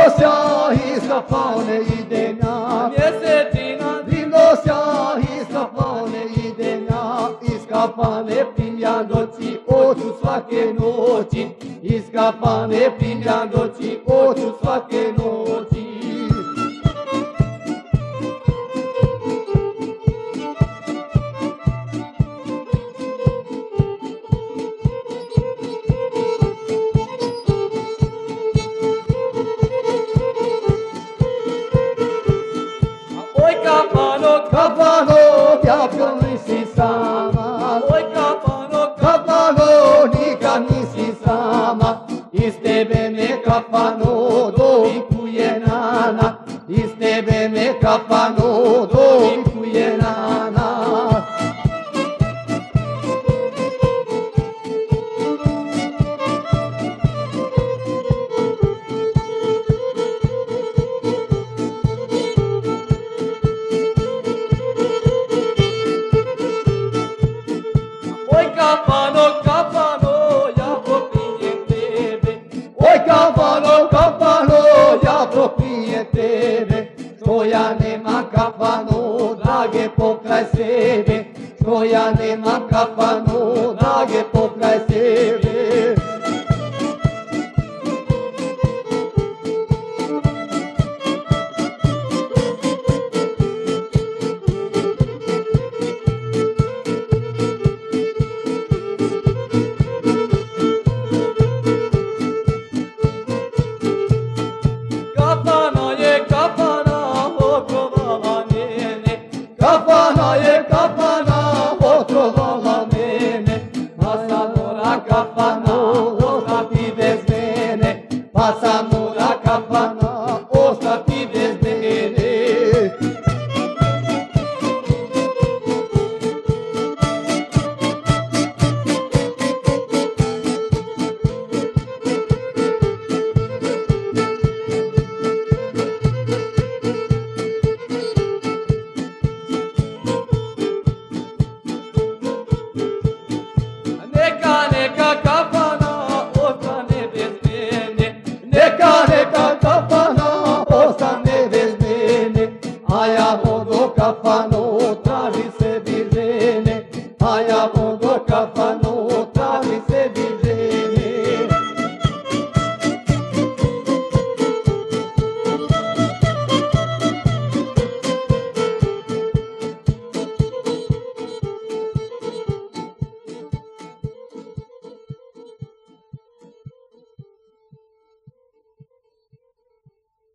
sjaj iz kafane ide na mjesečina, divno sjaj iz kafane ide na iz kafane primljan doći oću svake noći, iz kafane primljan doći oću svake noći. oj kafano, Kafano, djavljo nisi sama, oj kafano, kafano, nikad nisi sama, iz tebe me kafano dovikuje nana, iz tebe me kafano dovikuje nana. oj kafano, kafano, ja popijem tebe, Oj kafano, kafano, ja propijem tebe, što ja nemam kafano, drage pokraj sebe, što ja nemam kafano, drage pokraj sebe. kafana je kafana, otrovala mene, Kafana je kafana, otrovala mene, a sad mora kafana